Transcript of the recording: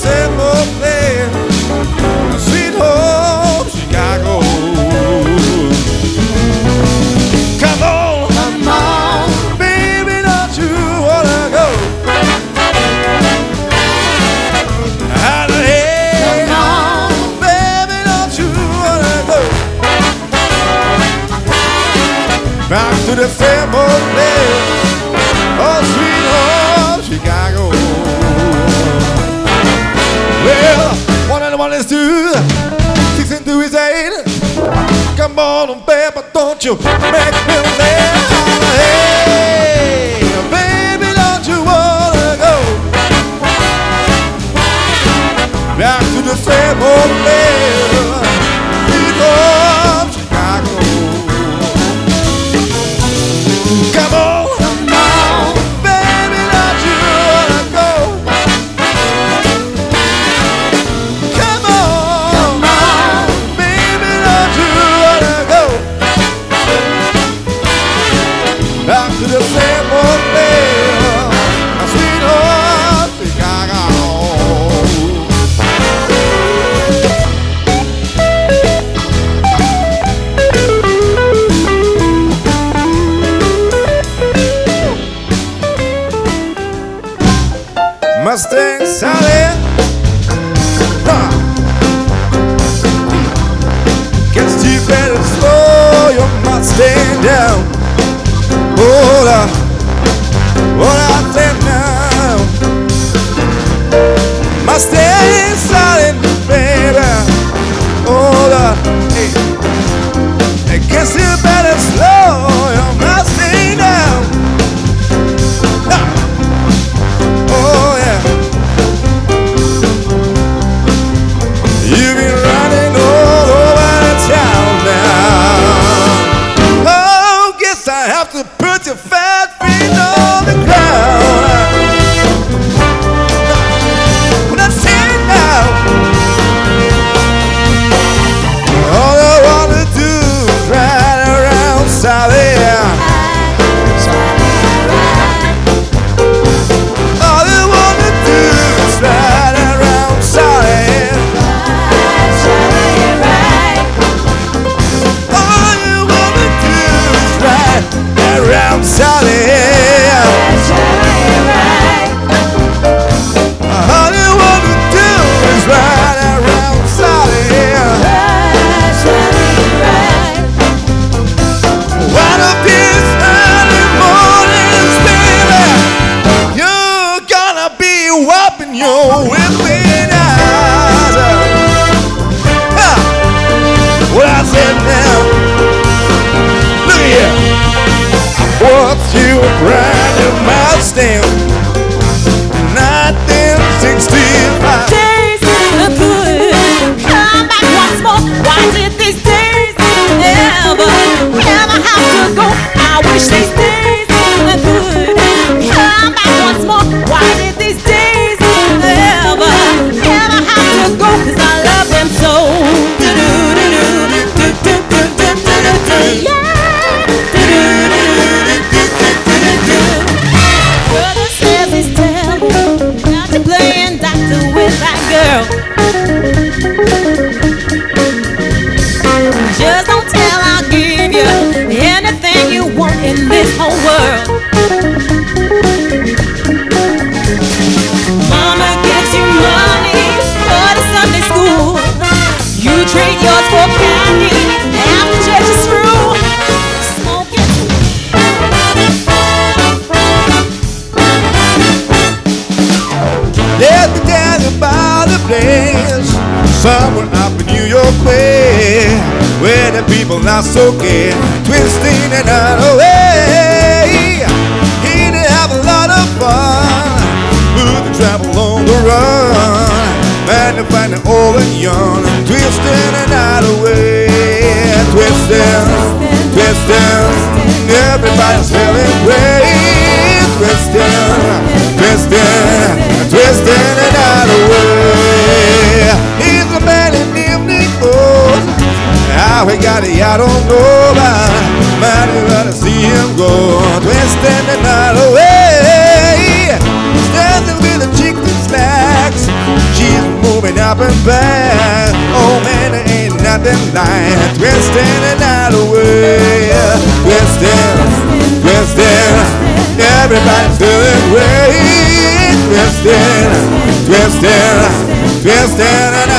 same old place, sweet home Chicago. Come on, Come on, baby, don't you wanna go? Out of here, come on, baby, don't you wanna go? Back to the same old place, oh sweet home Chicago. Well, 1 and 1 is 2, 6 and 2 is 8. Come on, baby, don't you make me laugh. Hey, baby, don't you wanna go back to the same old place, sweet home Chicago. Come on, come on, baby, don't you wanna go? Come on, come on, baby, don't you wanna go back to the same old place, sweet home Chicago. Mustang Sally, guess you better slow your Mustang down. Hold up, what I think now. Mustang Sally, baby, hold up. Hey, I guess you better slow your Mustang down. Oh yeah. You've been running all over the town now. Oh, guess I have to put your fat feet on the ground. When I say it now, all I wanna do is ride around Sally. All I wanna do is ride around Sally. All you wanna do is ride around Sally. All you wanna do is ride around Sally. One of these early mornings, baby, you're gonna be whopping your whipping eyes. What I said now, look here. Bought you a brand new Mustang, 1965. days are good. Come back once more. Why did these days ever have to go? I wish these days were good. Come back once more. Why did these days ever have to go? 'Cause I love them so. Brother says he's terrible. Got you playing doctor with that girl. Just don't tell, I'll give you anything you want in this whole world. Mama gives you money for the Sunday school. You trade yours for candy after church is through. Smoking. Let me tell you about a place somewhere up in New York way, where the people are so gay, twisting and out away. Here they have a lot of fun, smooth and travel on the run, man, they find the old and young, twisting and out away, twisting, twisting, everybody's feeling great, twisting, twisting, twisting and out away. He's a man in evening clothes. How he got it, I don't know, but man, you gotta see him go, twisting and out away. Standing with a chick that slacks, she's up and back. Oh man, there ain't nothing like twisting it out away. Twisting, twisting, everybody's feeling way. Twisting, twisting, twisting it